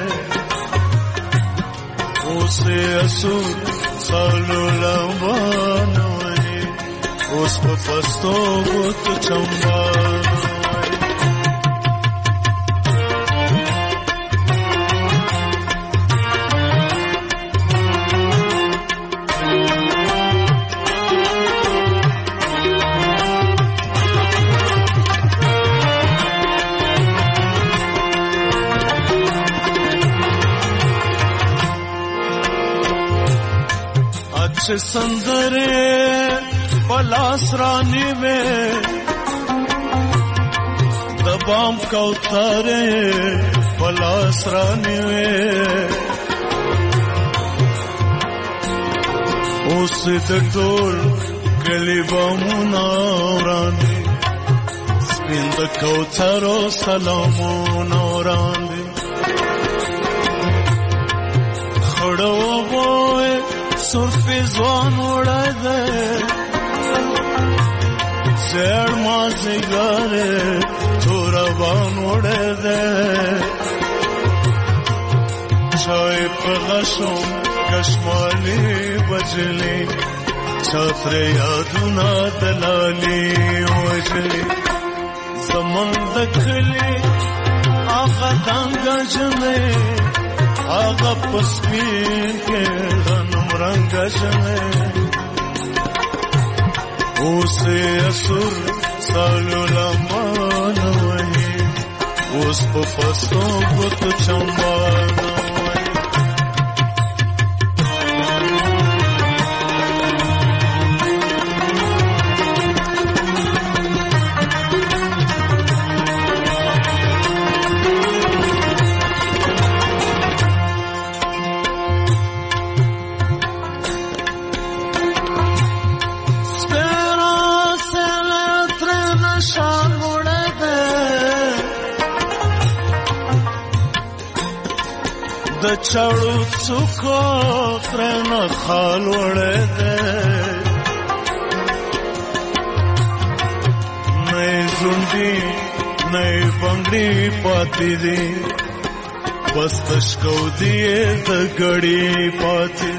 اوسه اسور سالو لمبانه وای اوس په پستو ګوتو چمبانه چې سندره پلاس رانی وې د بام کوثره پلاس رانی وې اوس د ټول کلی بامونه ورانې سپین د کوثرو سلامونه ورانې خړو وې سرفی زوان وڑا دے زیر مازگارے چھوڑا بان وڑا دے چای پغشم کشمالی بجلی چھاتر یادونا دلالی وجلی زمان دکھلی آغا دانگا جنے آغا پسپین کے غنم رنگ جنے اوسے اسر سالو لمان وحی اوس پا فستوں گت چمبانا وحی شړو څوکو ترنه خال وړه ده نه زوندي نه بنگړي پاتې دي بس تشکو دی د غړي پاتې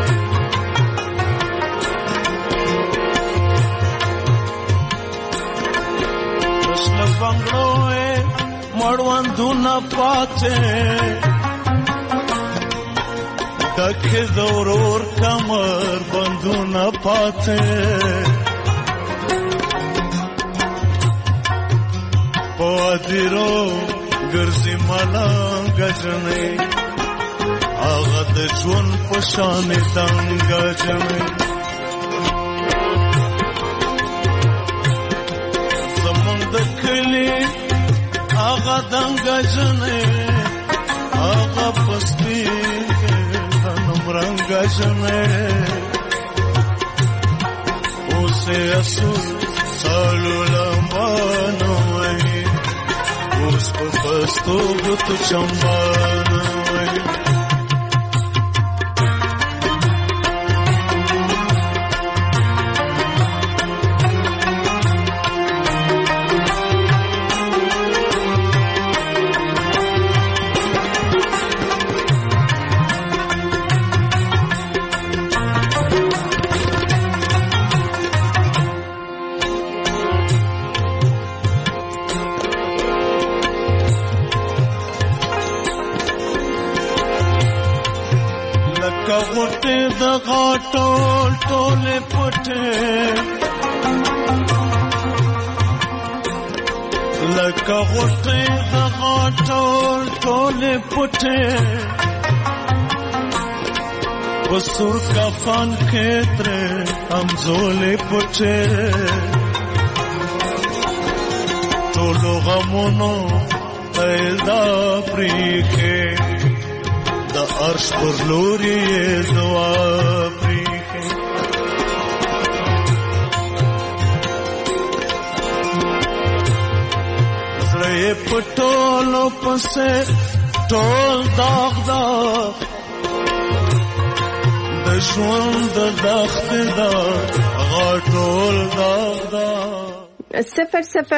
تشل بنگړو مړوندو نه پاتې دکه دورور کمر بندو نه پاتې پادرو ګرځي ملنګ جنې هغه د ژوند په شان دنګ جنې زمونږ د کلي هغه دنګ جنې هغه پستی غنم رنګ جنې اوسه اصول سالو لمبانو اوس په پستو غوتو چمبانه وای غوټه د غاټول ټوله پټه لکه غوټه د غاټول ټوله پټه وسور کفن کې تر همزولې پټه ټولو غمونو پیدا پریکه د عرش پر لوري دعا پریکه زړه پټولو پسې ټول داغ داغ د ژوند د دښت دا غاټول داغ داغ 00 421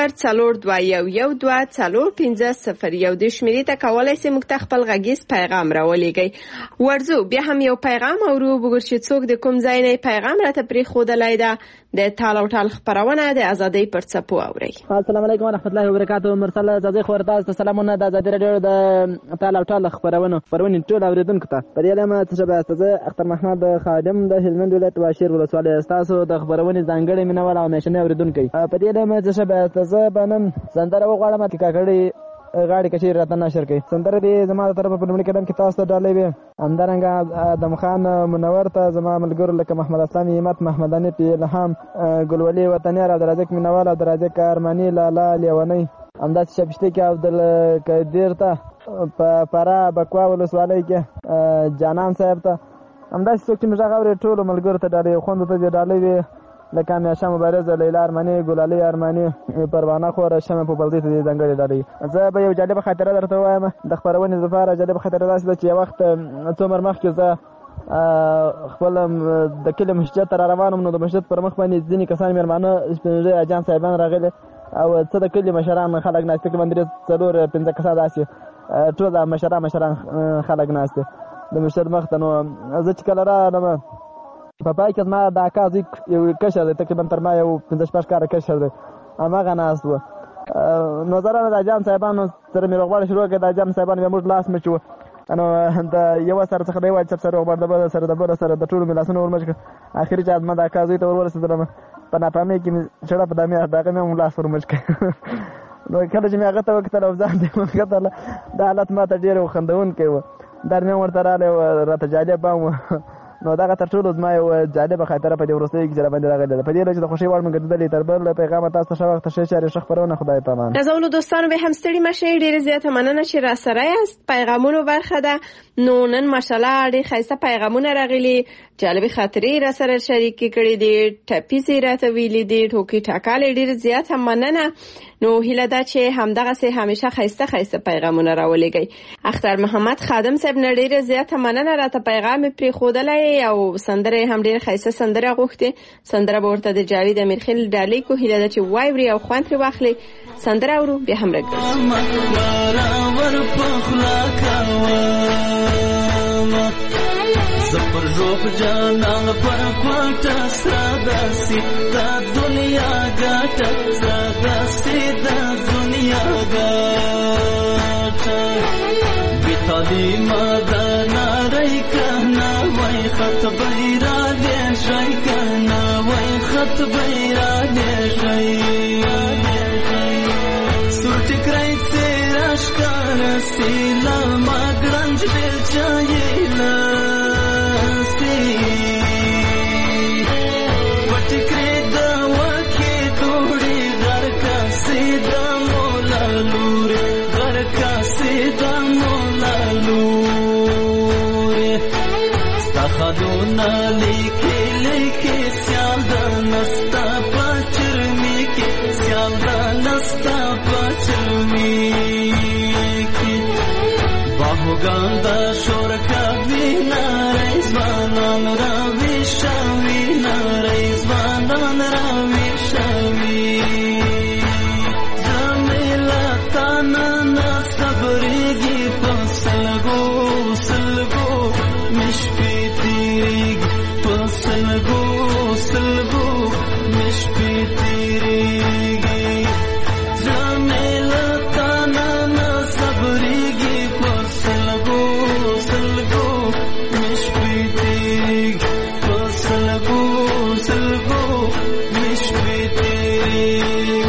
450 شمیرې ته کولای سي موږ ته خپل غږیز پیغام راولېږئ. ورځو بیا هم یو پیغام اورو وګور چې څوک د کوم ځای نه پیغام راته پرېښودلی ده. د ټال او ټال خپرونه د ازادۍ پر څپو اورئ. السلام علیکم ورحمت الله وبرکاته. مرسل ازادۍ خبر تاسو ته سلامونه د ازادۍ رادیو د ټال او ټال خپرونه ټول اوریدونکو ته په دې لمه تشبه استاذ اختر محمد خادم د هلمند ولایت واشیر ولسوالۍ تاسو د خبرونه ځانګړي مینوال او مېشنه اوریدونکو په دې لمه تشبه استاذ بنن سندره وغواړم چې کاکړي غاړي کشي راته نشر کوي. سندره دې زما تر په پرمړي کډم کې تاسو ته ډالې وي همدارنګه ادم خان منور ته زما ملګرو لکه محمد اسلام همت محمداني په الهام ګلولي وطني را درازک منوال او درازک ارماني لالا لیونی همداسې شپشته کې عبدل قادر ته په پرا بکوا ولسوالۍ کې جانان صاحب ته همداسې څوک چې موږ غوړې ټول ملګرو ته ډالې خوند ته ډالې وي لکه میاشا مبارزه لیلا ارمانی ګلالي ارمانی پروانه خور شمه په بلدی ته ځنګړې ډالې. زه به یو جالب خاطره درته وایم د خبرونې لپاره. جالب خاطره داسې ده چې یو وخت څومره مخکې زه خپل د کلي مسجد ته روانم نو د مسجد پر مخ باندې ځینې کسان مېرمانه سپینږیري اجان صاحبان راغلي او څه د کلي مشران خلک ناست تقریبا 3-4-5 کسان داسې ټول مشران خلک ناست د مسجد مخ ته. نو زه چې کله راغلم په پای کې ما د اکا زوی یو کشر دی تقریبا تر ما یو 15 کاله کشر دی هماغه ناست و. نو زه راغلم د اجان صاحبانو سره مې روغبړ شروع کړه. د اجان صاحبانو بیا موږ لاس مچو نو د یو سره څخه دی وای چې سره روغبړ د بل سره د بل سره د ټولو مې لاسونه ورمچ کړه. اخر چې ما د اکا زوی ته ورسېدلم په ناپامۍ کې مې چړه په دمې دغه مې لاس ورمچ کړ. نو کله چې مې هغه ته وکتل او ځان دې وکتل دا حالت ما ته ډېر خندونکی و. در مې ورته راغلی راته جالب هم نو دا تر ټولو زما یو جالبه خاطره په دې وروستیو کې چې باندې راغلی ده. په دې لږ د خوښۍ وړ مې ګرځېدلې. تر بل پیغام تاسو ښه وخت ښه چارې ښه خپرونه. خدای پامان. نازولو دوستانو به هم ستړي مشئ. ډېره زیاته مننه چې را سره یاست. پیغامونو برخه ده. نو نن ماشاءالله ډېر ښایسته پیغامونه راغلي. جالبې خاطرې را سره شریکې کړې دي. ټپیزې راته ویلي دي. ټوکې ټاکالې. ډېره زیاته مننه. نو هیله ده چې همدغسې همیشه ښایسته پیغامونه راولېږئ. اختر محمد خادم صاحب نه ډېره زیاته مننه. راته پیغام یې پرېښودلی او سندره هم ډېره ښایسته سندره غوښتې. سندره به ورته د جاوید امیرخیل ډالۍ کو. هیله ده چې واوري او خوند ترې واخلي. سندره اورو بیا هم راګرځو. زپر روح جانان پر کوټه ساداسي دا دنیا ګټه ساداسي دا دنیا ګټه بیتالي مدنا رای کنا وای خط بیرا دې شای کنا وای خط بیرا دې شای سورت کرای تیراش کار سیلا ماګرنج دل چایلا لیکي لیکي سیال د نستا پچرمی کې سیال د نستا پچرمی کې باهوګان د شور کوي نارې ځوانان راوي شوي نارې ځوانان راوي شوي زمیلا تانا صبرېږي په سلګو سلګو مشپې سلګو سلګو مشپې تیریږي جمیله تانا نه صبرېږي په سلګو سلګو مشپې تیریږي په سلګو سلګو مشپې تیریږي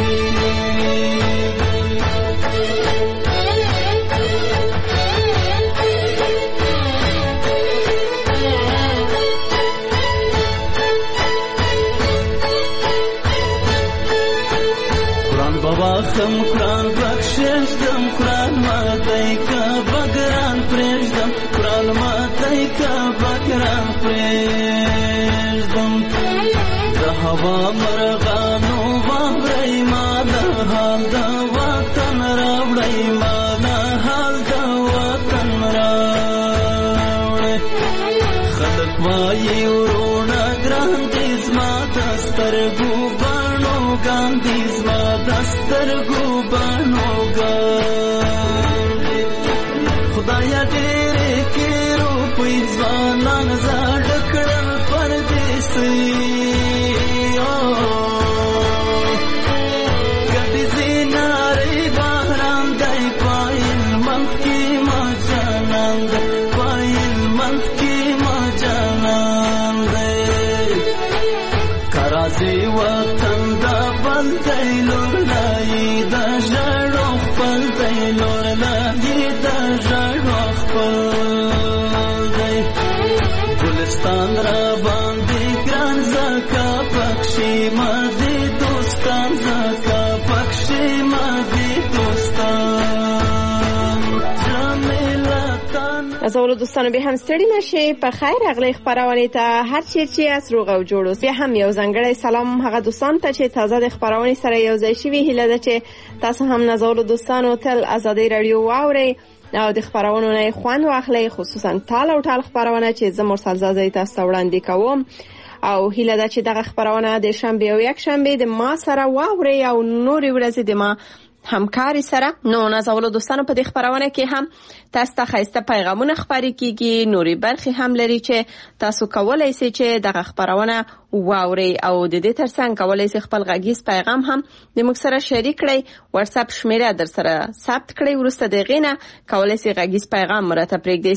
خم قرآن بخششدم قرآن ماتای کا بگران پریشدم قرآن ماتای کا بگران پریشدم د هوا مرغانو واورئ ما د حال د وطن راوړئ ما د حال د وطن راوړئ خلک وایي ورونه ګران دي زما د سترګو بڼو ګان دي زما د سترګو بڼو ګان دي خدایا ډېرې کې روپۍ ځوانان زاړه کړل پردیسي ګډې زینارې باران دی پایل منځ کې ما جانان دی پایل منځ کې ما جانان دی کرازي وطن دا بل دی لور لای دا ژړو خپل دی لور لای دا ژړو خپل دی ګلستان را باندې ګران زکا پکشي ما دي دوستان زکا پکشي ما دي دوستان جمیله نازولو دوستانو به هم ستړي نشئ. په خیر راغلی خپرونې ته هر چیرې چې یاست روغ او جوړ اوسئ. هم یو ځانګړی سلام هغه دوستانو ته چې تازه د خپرونې سره یو ځای شوي. هیله ده چې تاسو هم نازولو دوستانو تل ازادۍ راډیو واورئ او د خپرونو نه خوند واخلئ، خصوصا ټال او ټال خپرونه چې زه مرسل زازۍ تاسو ته وړاندې کوم. او هیله ده چې دغه خپرونه د شنبې او یک شنبې د ما سره واورئ او نورې ورځې د ما همکاري سره. نو نازولو دوستانو په دې خپرونه کې هم تاسو ته ښایسته پیغامونه خپرې کیږي، نورې برخې هم لري چې تاسو کولای شئ چې دغه خپرونه واورئ او د دې ترڅنګ کولای شئ خپل غږیز پیغام هم د موږ سره شریک کړئ. واتساپ شمیره در سره ثبت کړئ. وروسته د هغې نه کولای شئ غږیز پیغام مراته پرېږدئ.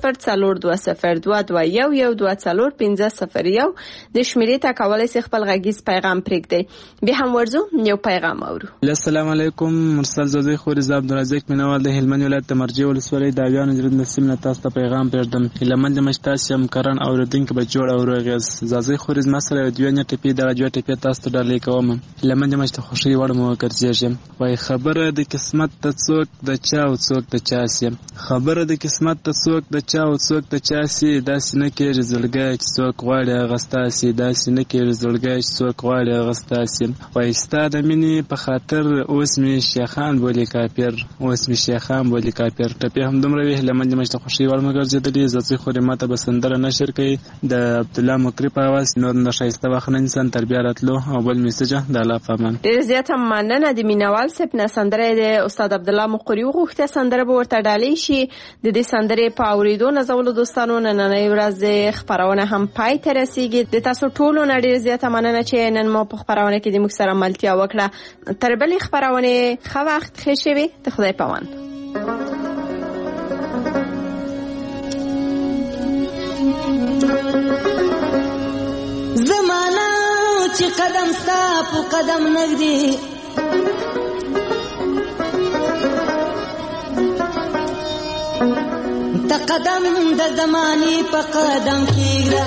00420221245001 د شمیرې ته کولای شئ خپل غږیز پیغام پرېږدئ. بیا هم ورځو یو پیغام اورو. السلام علیکم. کوم مرسل زوزی خوري ز عبدالرزاق مینوال د هلمند ولایت د مرجې ولسوالۍ د اویانو جرد نسیم نه تاسو ته پیغام پرېږدم. هیلهمند یم چې تاسو یم کرن اورېدونکي به جوړ او روغ یاست. زوزی خوري زما سره یو دوه ټپې دغه دوه ټپې تاسو ته ډالۍ کوم. هیلهمند یم چې د خوښۍ وړ مو وګرځېږم. وایي خبره د قسمت ته څوک د چا او څوک د چا سي. خبره د قسمت ته څوک د چا او څوک د چا سي. داسې نه کېږي زړګی چې څوک غواړي هغه ستاسي. داسې نه کېږي زړګی چې څوک غواړي هغه ستاسي. وایي ستا د مینې په خاطر اوس مې شیخان بولي کافر. اوس مې شیخان بولي کافر. ټپې همدومره وي. هیلهمند یم چې د خوښۍ وړ مو ګرځېدلي. زوزی خوري ماته به سندره نشر کوي د عبدالله مکري په اواز. نور د ښایسته وخت نه نیسم تر بیا راتلو او بل میسجه د الله په امان. ډېر زیاته مننه د مینوال صاحب نه. سندره د استاد عبدالله مقری وغوښته. سندره به ورته ډالۍ شي. د دې سندرې په اورېدو نازولو دوستانو نننۍ ورځ د خپرونه هم پای ته رسیږي. د تاسو ټولو نه ډېر زیاته مننه چې نن مو په خپرونه کې د موږ سره ملتیا وکړه. تر بلې خپرونې ښه وخت ښه شوي. د خدای په امان. زمانہ چې قدم ستا په قدم نږدې ته قدم د زمانې په قدم کېږده.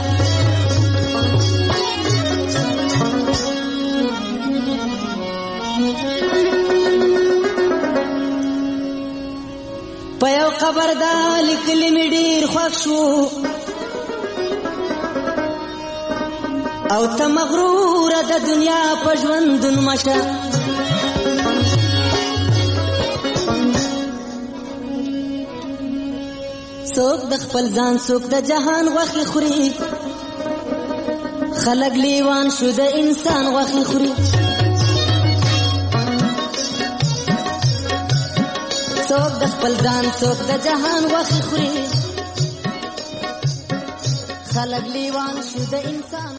په یو قبر دا لیکلي مې ډېر خوښ شو او ته مغروره د دنیا په ژوندون مشه. څوک د خپل ځان څوک د جهان غوښې خوري. خلک لیوان شو د انسان غوښې خوري. څوک د خپل ځان څوک د جهان غوښې خوري. خلک لیوان شو د انسان